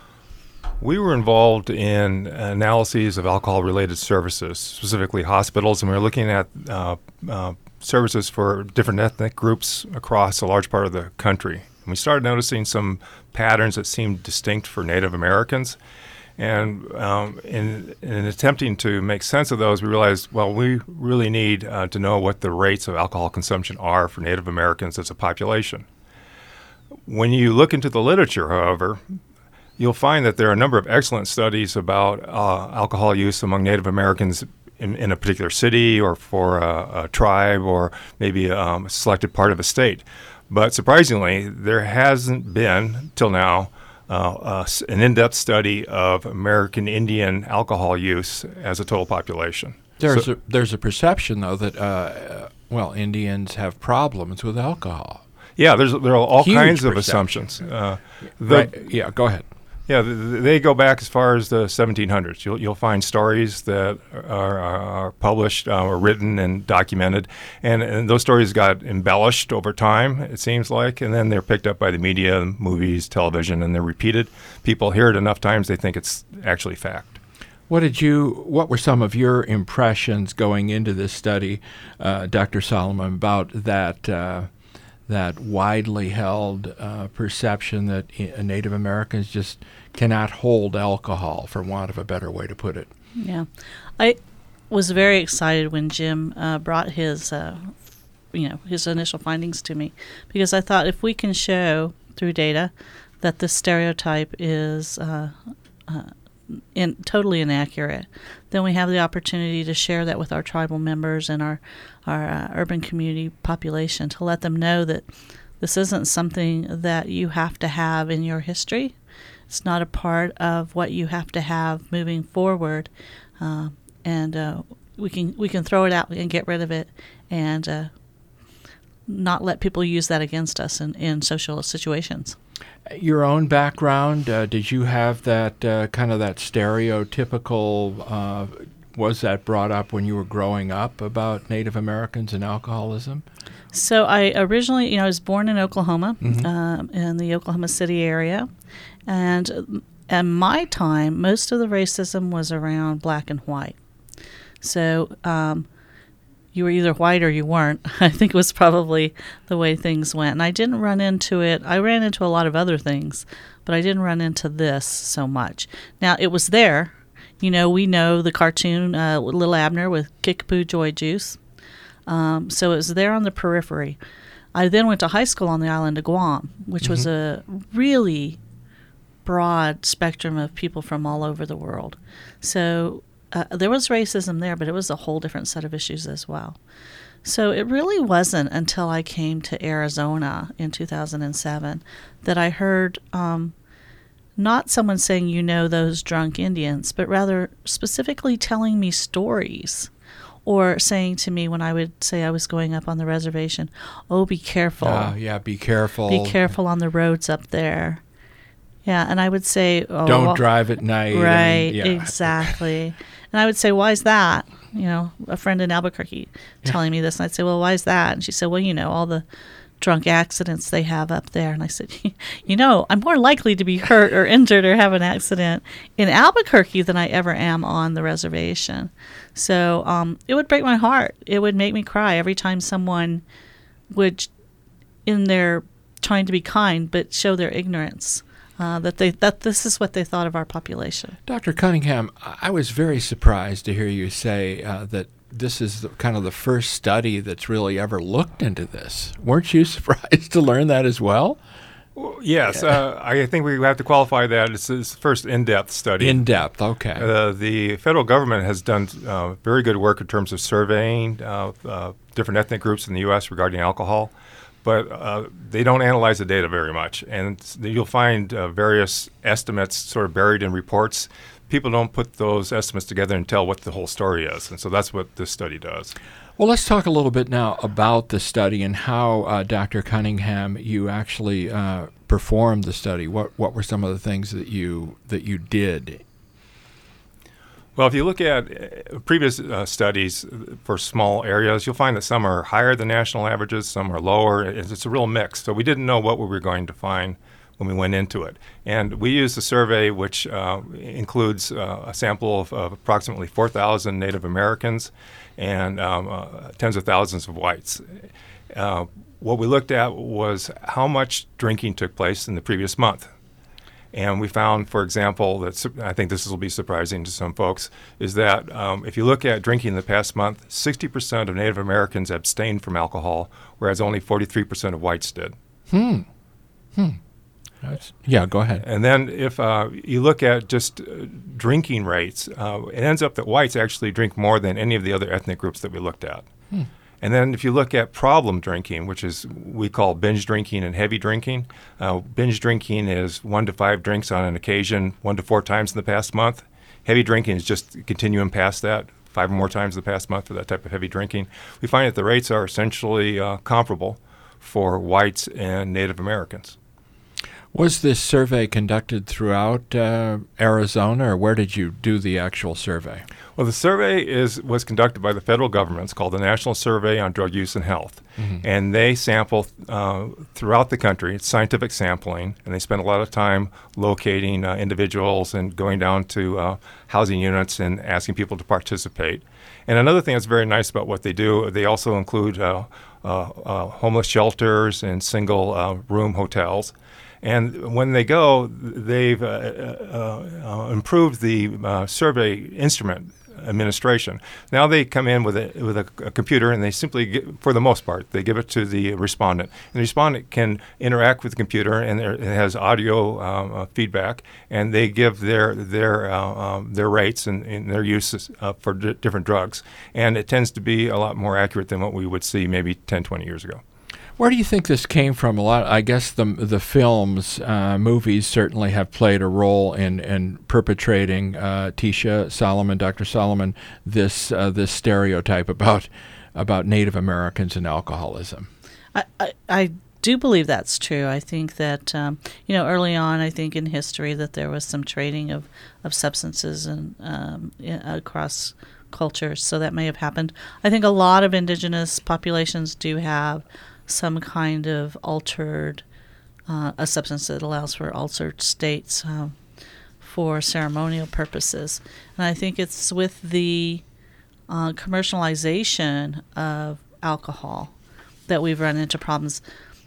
We were involved in analyses of alcohol-related services, specifically hospitals, and we were looking at uh, uh, services for different ethnic groups across a large part of the country. And we started noticing some patterns that seemed distinct for Native Americans. And um, in, in attempting to make sense of those, we realized, well, we really need uh, to know what the rates of alcohol consumption are for Native Americans as a population. When you look into the literature, however, you'll find that there are a number of excellent studies about uh, alcohol use among Native Americans in, in a particular city or for a, a tribe or maybe um, a selected part of a state. But surprisingly, there hasn't been, till now, uh, uh, an in-depth study of American Indian alcohol use as a total population. There's So- a there's a perception though that uh, well Indians have problems with alcohol. Yeah, there's there are all Huge kinds of perception. assumptions. Uh, the- Right. Yeah. Go ahead. Yeah, th- th- they go back as far as the seventeen hundreds. You'll, you'll find stories that are, are published uh, or written and documented, and, and those stories got embellished over time, it seems like, and then they're picked up by the media, movies, television, and they're repeated. People hear it enough times they think it's actually fact. What did you? What were some of your impressions going into this study, uh, Doctor Solomon, about that uh, that widely held uh, perception that I- Native Americans just cannot hold alcohol, for want of a better way to put it? Yeah, I was very excited when Jim uh, brought his, uh, you know, his initial findings to me, because I thought if we can show through data that this stereotype is uh, uh, in, totally inaccurate, then we have the opportunity to share that with our tribal members and our our uh, urban community population, to let them know that this isn't something that you have to have in your history. It's not a part of what you have to have moving forward, uh, and uh, we can we can throw it out and get rid of it, and uh, not let people use that against us in, in social situations. Your own background, uh, did you have that uh, kind of that stereotypical, uh, was that brought up when you were growing up about Native Americans and alcoholism? So I originally, you know, I was born in Oklahoma, Mhm. um, in the Oklahoma City area, and at my time, most of the racism was around black and white. So um, you were either white or you weren't. I think it was probably the way things went. And I didn't run into it. I ran into a lot of other things, but I didn't run into this so much. Now, it was there. You know, we know the cartoon uh, Little Abner with Kickapoo Joy Juice. Um, so it was there on the periphery. I then went to high school on the island of Guam, which was a really broad spectrum of people from all over the world. So uh, there was racism there, but it was a whole different set of issues as well. So it really wasn't until I came to Arizona in two thousand seven that I heard um, not someone saying, you know, those drunk Indians, but rather specifically telling me stories, or saying to me when I would say I was going up on the reservation, oh, be careful. Uh, yeah, be careful. Be careful on the roads up there. Yeah, and I would say, oh, Don't well, drive at night. and- Right, yeah. exactly. And I would say, why is that? You know, a friend in Albuquerque telling me this, and I'd say, well, why is that? And she said, well, you know, all the drunk accidents they have up there. And I said, you know, I'm more likely to be hurt or injured or have an accident in Albuquerque than I ever am on the reservation. So um, it would break my heart. It would make me cry every time someone would, in their trying to be kind, but show their ignorance. Uh, that they that this is what they thought of our population. Doctor Cunningham, I was very surprised to hear you say uh, that this is the, kind of the first study that's really ever looked into this. Weren't you surprised to learn that as well? Well, yes, uh, I think we have to qualify that. It's the first in-depth study. In-depth, okay. Uh, the federal government has done uh, very good work in terms of surveying uh, uh, different ethnic groups in the U S regarding alcohol, but uh, they don't analyze the data very much. And you'll find uh, various estimates sort of buried in reports. People don't put those estimates together and tell what the whole story is. And so that's what this study does. Well, let's talk a little bit now about the study and how, uh, Doctor Cunningham, you actually uh, performed the study. What what were some of the things that you that you did? Well, if you look at uh, previous uh, studies for small areas, you'll find that some are higher than national averages, some are lower. It's, it's a real mix. So we didn't know what we were going to find when we went into it. And we used a survey which uh, includes uh, a sample of, of approximately four thousand Native Americans and um, uh, tens of thousands of whites. Uh, what we looked at was how much drinking took place in the previous month. And we found, for example, that I think this will be surprising to some folks, is that um, if you look at drinking in the past month, sixty percent of Native Americans abstained from alcohol, whereas only forty-three percent of whites did. Hmm. Hmm. That's, yeah, go ahead. And then if uh, you look at just uh, drinking rates, uh, it ends up that whites actually drink more than any of the other ethnic groups that we looked at. Hmm. And then if you look at problem drinking, which is we call binge drinking and heavy drinking, uh, binge drinking is one to five drinks on an occasion, one to four times in the past month. Heavy drinking is just continuing past that, five or more times in the past month for that type of heavy drinking. We find that the rates are essentially uh, comparable for whites and Native Americans. Was this survey conducted throughout uh, Arizona, or where did you do the actual survey? Well, the survey is was conducted by the federal government. It's called the National Survey on Drug Use and Health. Mm-hmm. And they sample uh, throughout the country. It's scientific sampling, and they spend a lot of time locating uh, individuals and going down to uh, housing units and asking people to participate. And another thing that's very nice about what they do, they also include uh, uh, uh, homeless shelters and single uh, room hotels. And when they go, they've uh, uh, uh, improved the uh, survey instrument administration. Now they come in with a with a, a computer, and they simply, get, for the most part, they give it to the respondent. And the respondent can interact with the computer, and there, it has audio um, uh, feedback, and they give their their uh, um, their rates and, and their uses uh, for d- different drugs. And it tends to be a lot more accurate than what we would see maybe ten, twenty years ago. Where do you think this came from? A lot, I guess the the films, uh, movies certainly have played a role in, in perpetrating, uh, Tisha Solomon, Doctor Solomon, this uh, this stereotype about about Native Americans and alcoholism. I, I, I do believe that's true. I think that um, you know early on, I think in history that there was some trading of, of substances and um, across cultures, so that may have happened. I think a lot of indigenous populations do have some kind of altered, uh, a substance that allows for altered states um, for ceremonial purposes. And I think it's with the uh, commercialization of alcohol that we've run into problems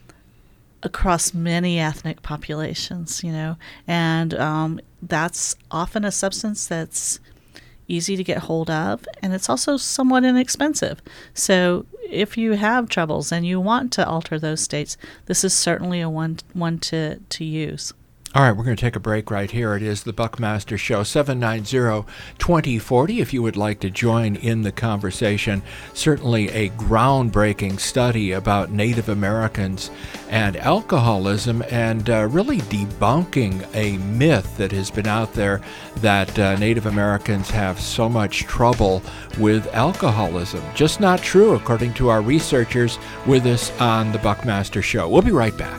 across many ethnic populations, you know, and um, that's often a substance that's easy to get hold of, and it's also somewhat inexpensive. So if you have troubles and you want to alter those states, this is certainly a one one to, to use. All right, we're going to take a break right here. It is the Buckmaster Show, seven nine zero, two zero four zero. If you would like to join in the conversation, certainly a groundbreaking study about Native Americans and alcoholism, and uh, really debunking a myth that has been out there that uh, Native Americans have so much trouble with alcoholism. Just not true, according to our researchers with us on the Buckmaster Show. We'll be right back.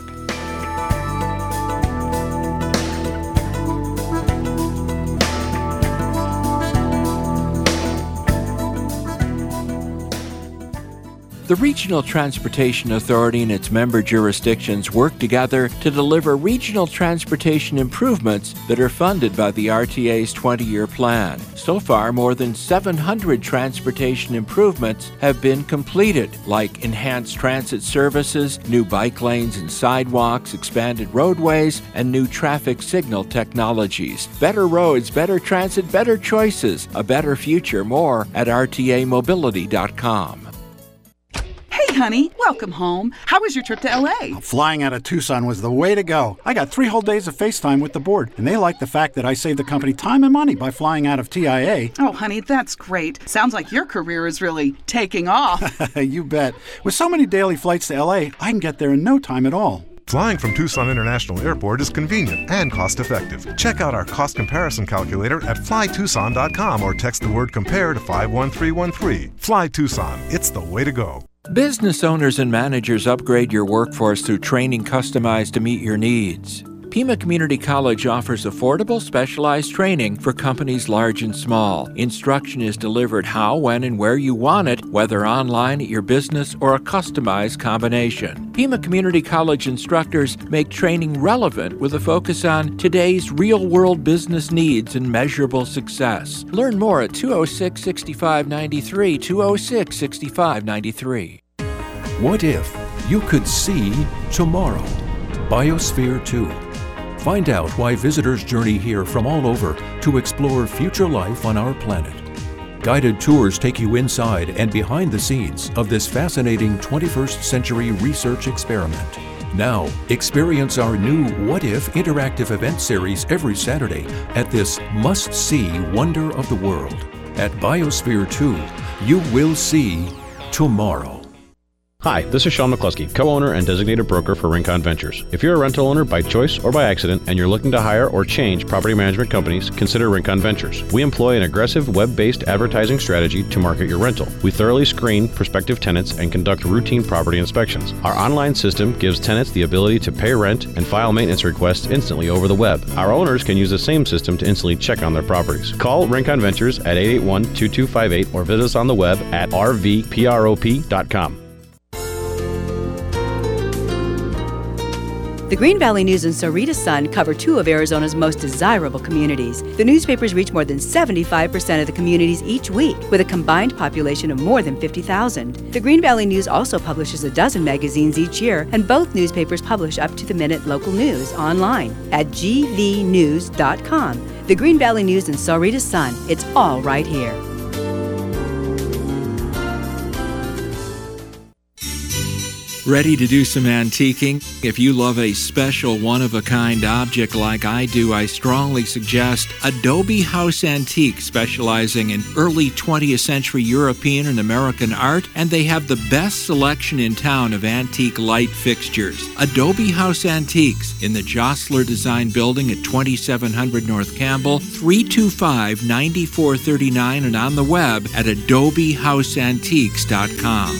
The Regional Transportation Authority and its member jurisdictions work together to deliver regional transportation improvements that are funded by the R T A's twenty-year plan. So far, more than seven hundred transportation improvements have been completed, like enhanced transit services, new bike lanes and sidewalks, expanded roadways, and new traffic signal technologies. Better roads, better transit, better choices, a better future. More at R T A mobility dot com. Hey, honey, welcome home. How was your trip to L A? Flying out of Tucson was the way to go. I got three whole days of FaceTime with the board, and they like the fact that I saved the company time and money by flying out of T I A. Oh, honey, that's great. Sounds like your career is really taking off. You bet. With so many daily flights to L A, I can get there in no time at all. Flying from Tucson International Airport is convenient and cost-effective. Check out our cost comparison calculator at fly tucson dot com or text the word compare to five one three one three. Fly Tucson. It's the way to go. Business owners and managers upgrade your workforce through training customized to meet your needs. Pima Community College offers affordable, specialized training for companies large and small. Instruction is delivered how, when, and where you want it, whether online at your business or a customized combination. Pima Community College instructors make training relevant with a focus on today's real-world business needs and measurable success. Learn more at two oh six, six five nine three, two oh six, six five nine three. What if you could see tomorrow? Biosphere two. Find out why visitors journey here from all over to explore future life on our planet. Guided tours take you inside and behind the scenes of this fascinating twenty-first century research experiment. Now, experience our new What If interactive event series every Saturday at this must-see wonder of the world. At Biosphere two, you will see tomorrow. Hi, this is Sean McCluskey, co-owner and designated broker for Rincon Ventures. If you're a rental owner by choice or by accident and you're looking to hire or change property management companies, consider Rincon Ventures. We employ an aggressive web-based advertising strategy to market your rental. We thoroughly screen prospective tenants and conduct routine property inspections. Our online system gives tenants the ability to pay rent and file maintenance requests instantly over the web. Our owners can use the same system to instantly check on their properties. Call Rincon Ventures at eight eight one, two two five eight or visit us on the web at r v prop dot com. The Green Valley News and Sahuarita Sun cover two of Arizona's most desirable communities. The newspapers reach more than seventy-five percent of the communities each week, with a combined population of more than fifty thousand. The Green Valley News also publishes a dozen magazines each year, and both newspapers publish up-to-the-minute local news online at g v news dot com. The Green Valley News and Sahuarita Sun, it's all right here. Ready to do some antiquing? If you love a special one-of-a-kind object like I do, I strongly suggest Adobe House Antique, specializing in early twentieth century European and American art, and they have the best selection in town of antique light fixtures. Adobe House Antiques in the Jostler Design Building at twenty-seven hundred North Campbell, three two five, nine four three nine, and on the web at adobe house antiques dot com.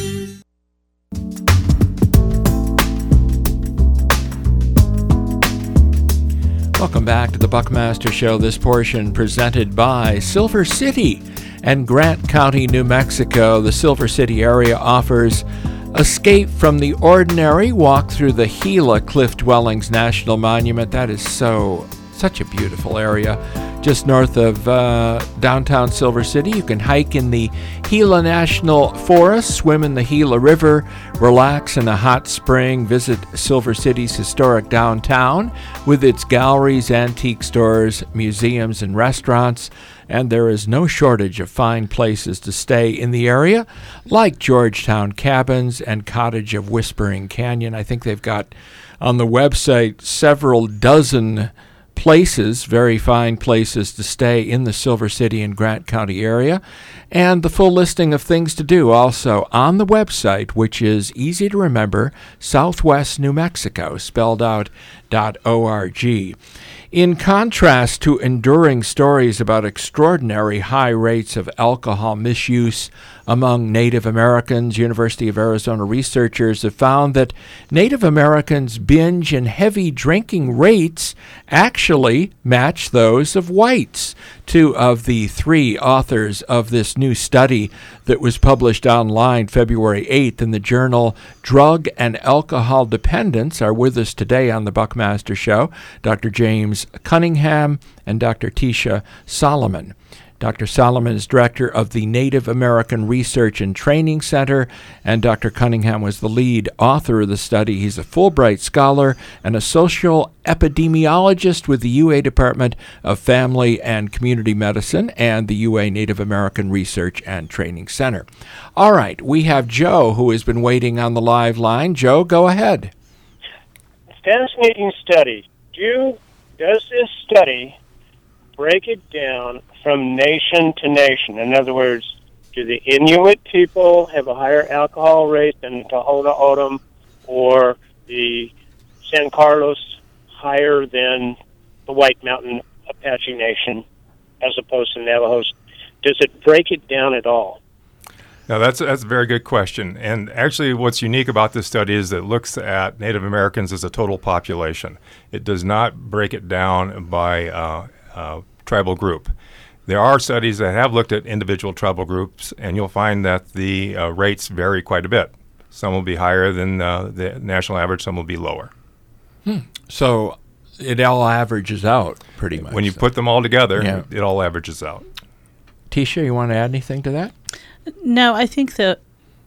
Welcome back to the Buckmaster Show. This portion presented by Silver City and Grant County, New Mexico. The Silver City area offers escape from the ordinary. Walk through the Gila Cliff Dwellings National Monument. That is so, such a beautiful area. Just north of uh, downtown Silver City, you can hike in the Gila National Forest, swim in the Gila River, relax in a hot spring, visit Silver City's historic downtown with its galleries, antique stores, museums, and restaurants. And there is no shortage of fine places to stay in the area, like Georgetown Cabins and Cottage of Whispering Canyon. I think they've got on the website several dozen places, very fine places to stay in the Silver City and Grant County area, and the full listing of things to do also on the website, which is easy to remember, Southwest New Mexico, spelled out .org. In contrast to enduring stories about extraordinary high rates of alcohol misuse among Native Americans, University of Arizona researchers have found that Native Americans' binge and heavy drinking rates actually match those of whites. Two of the three authors of this new study that was published online February eighth in the journal Drug and Alcohol Dependence are with us today on the Buckmaster Show, Doctor James Cunningham and Doctor Tisha Solomon. Doctor Solomon is director of the Native American Research and Training Center, and Doctor Cunningham was the lead author of the study. He's a Fulbright scholar and a social epidemiologist with the U A Department of Family and Community Medicine and the U A Native American Research and Training Center. All right, we have Joe, who has been waiting on the live line. Joe, go ahead. Fascinating study. Do, does this study break it down from nation to nation? In other words, do the Inuit people have a higher alcohol rate than Tohono O'odham, or the San Carlos higher than the White Mountain Apache Nation as opposed to Navajos? Does it break it down at all? Now, that's, that's a very good question. And actually, what's unique about this study is that it looks at Native Americans as a total population. It does not break it down by uh, uh, tribal group. There are studies that have looked at individual tribal groups, and you'll find that the uh, rates vary quite a bit. Some will be higher than uh, the national average, some will be lower. Hmm. So it all averages out pretty much. When you so. put them all together, yeah. it all averages out. Tisha, you want to add anything to that? No, I think that,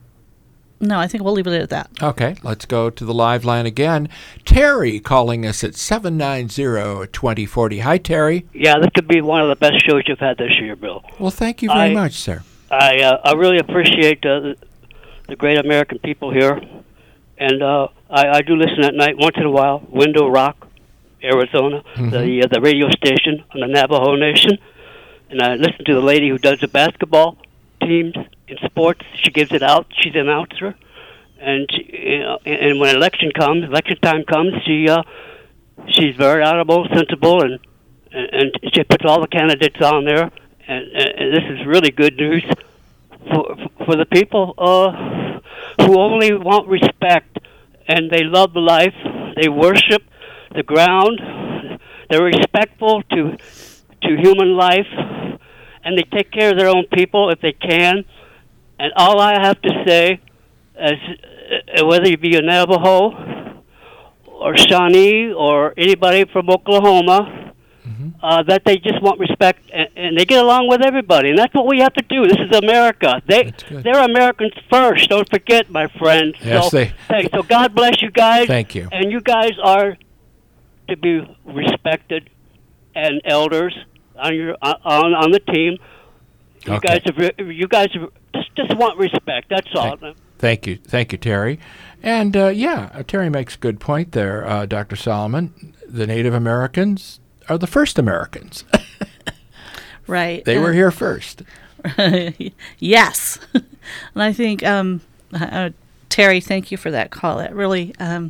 no, I think we'll leave it at that. Okay, let's go to the live line again. Terry calling us at seven nine zero, two zero four zero. Hi, Terry. Yeah, this could be one of the best shows you've had this year, Bill. Well, thank you very I, much, sir. I uh, I really appreciate uh, the, the great American people here, and uh, I, I do listen at night once in a while. Window Rock, Arizona, Mhm. the uh, the radio station on the Navajo Nation, and I listen to the lady who does the basketball teams in sports. She gives it out. She's an announcer, and she, you know, and, and when election comes, election time comes, she uh, she's very honorable, sensible, and, and and she puts all the candidates on there. And, and, and this is really good news for for the people uh, who only want respect, and they love life. They worship the ground. They're respectful to to human life, and they take care of their own people if they can. And all I have to say is, uh, whether you be a Navajo or Shawnee or anybody from Oklahoma, Uh, that they just want respect, and, and they get along with everybody, and that's what we have to do. This is America. They they're Americans first. Don't forget, my friends. Yes, so, they- hey, so God bless you guys. Thank you. And you guys are to be respected, and elders on your on on the team. You Okay. guys have re- you guys have, just just want respect. That's all. Thank you. Thank you, Terry. And uh, yeah, uh, Terry makes a good point there, uh, Doctor Solomon. The Native Americans are the first Americans. Right. They uh, were here first. Yes. And I think, um, uh, Terry, thank you for that call. It really um,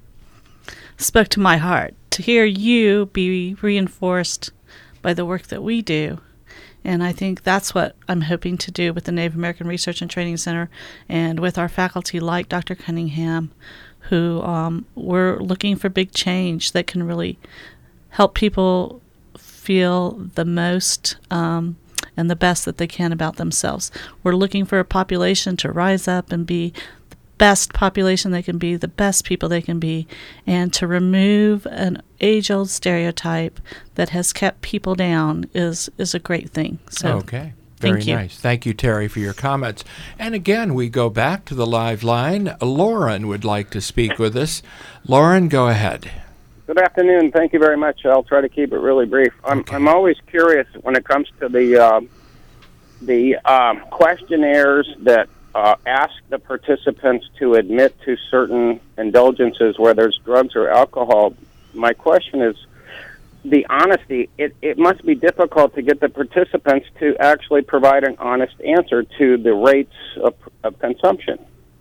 spoke to my heart to hear you be reinforced by the work that we do. And I think that's what I'm hoping to do with the Native American Research and Training Center and with our faculty like Doctor Cunningham, who um, we're looking for big change that can really help people feel the most um, and the best that they can about themselves. We're looking for a population to rise up and be the best population they can be, the best people they can be, and to remove an age-old stereotype that has kept people down is, is a great thing. So, okay. Very thank you. nice. Thank you, Terry, for your comments. And again, we go back to the live line. Lauren would like to speak with us. Lauren, go ahead. Good afternoon. Thank you very much. I'll try to keep it really brief. I'm okay. I'm always curious when it comes to the uh, the um, questionnaires that uh, ask the participants to admit to certain indulgences where there's drugs or alcohol. My question is the honesty. It it must be difficult to get the participants to actually provide an honest answer to the rates of, of consumption.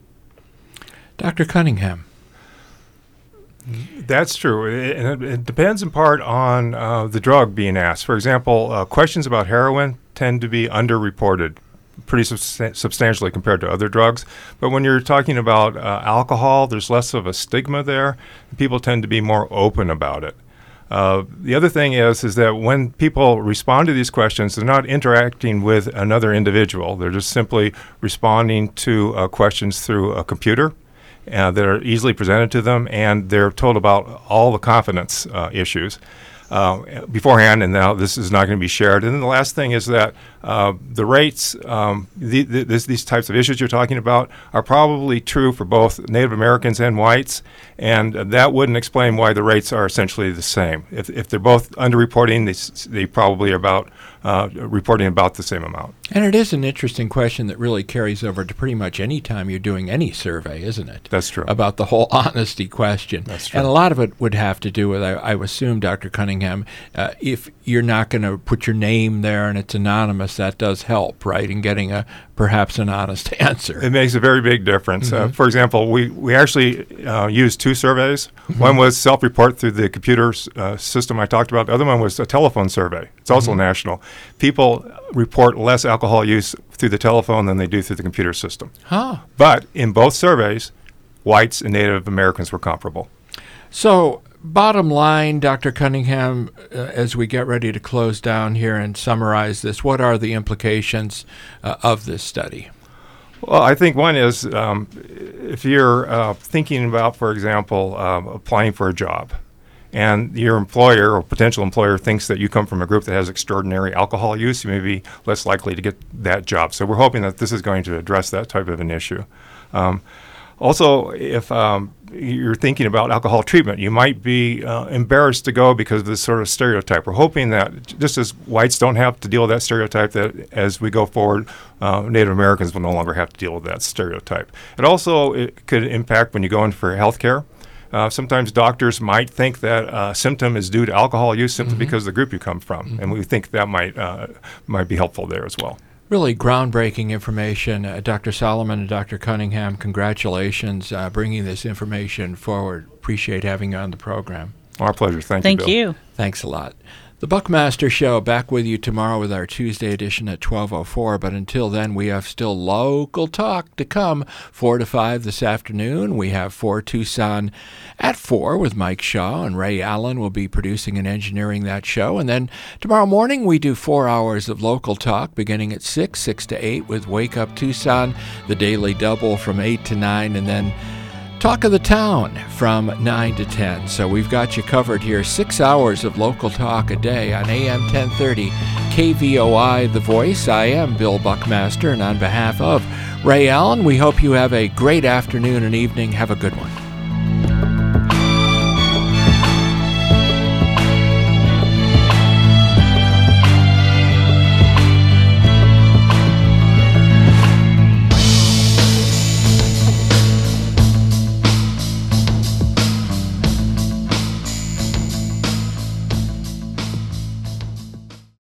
Doctor Cunningham. That's true. It, it, it depends in part on uh, the drug being asked. For example, uh, questions about heroin tend to be underreported pretty substan- substantially compared to other drugs. But when you're talking about uh, alcohol, there's less of a stigma there. People tend to be more open about it. Uh, the other thing is is that when people respond to these questions, they're not interacting with another individual. They're just simply responding to uh, questions through a computer. Uh, that are easily presented to them, and they're told about all the confidence uh, issues uh, beforehand, and now this is not going to be shared. And then the last thing is that uh, the rates, um, the, the, this, these types of issues you're talking about are probably true for both Native Americans and whites, and uh, that wouldn't explain why the rates are essentially the same. If, if they're both underreporting, they, they probably are about uh, reporting about the same amount. And it is an interesting question that really carries over to pretty much any time you're doing any survey, isn't it? That's true. About the whole honesty question. That's true. And a lot of it would have to do with, I, I assume, Doctor Cunningham, uh, if you're not going to put your name there and it's anonymous, that does help, right, in getting a perhaps an honest answer. It makes a very big difference. Mm-hmm. Uh, for example, we, we actually uh, used two surveys. Mm-hmm. One was self-report through the computer uh, system I talked about. The other one was a telephone survey. It's also mm-hmm. national. People report less alcohol use through the telephone than they do through the computer system. Huh. But in both surveys, whites and Native Americans were comparable. So, bottom line, Doctor Cunningham, uh, as we get ready to close down here and summarize this, what are the implications uh, of this study? Well, I think one is um, if you're uh, thinking about, for example, um, applying for a job, and your employer or potential employer thinks that you come from a group that has extraordinary alcohol use, you may be less likely to get that job. So we're hoping that this is going to address that type of an issue. Um, Also, if um, you're thinking about alcohol treatment, you might be uh, embarrassed to go because of this sort of stereotype. We're hoping that just as whites don't have to deal with that stereotype, that as we go forward, uh, Native Americans will no longer have to deal with that stereotype. It also it could impact when you go in for health care. Uh, sometimes doctors might think that a symptom is due to alcohol use simply mm-hmm. because of the group you come from, mm-hmm. and we think that might uh, might be helpful there as well. Really groundbreaking information. Uh, Doctor Solomon and Doctor Cunningham, congratulations uh, bringing this information forward. Appreciate having you on the program. Our pleasure. Thank, Thank you, Bill. you. Thanks a lot. The Buckmaster Show, back with you tomorrow with our Tuesday edition at twelve oh four. But until then, we have still local talk to come, four to five this afternoon. We have For Tucson at four with Mike Shaw, and Ray Allen will be producing and engineering that show. And then tomorrow morning, we do four hours of local talk, beginning at six, six to eight with Wake Up Tucson, the Daily Double from eight to nine, and then Talk of the Town from nine to ten. So we've got you covered here. Six hours of local talk a day on A M ten thirty K V O I, The Voice. I am Bill Buckmaster, and on behalf of Ray Allen, we hope you have a great afternoon and evening. Have a good one.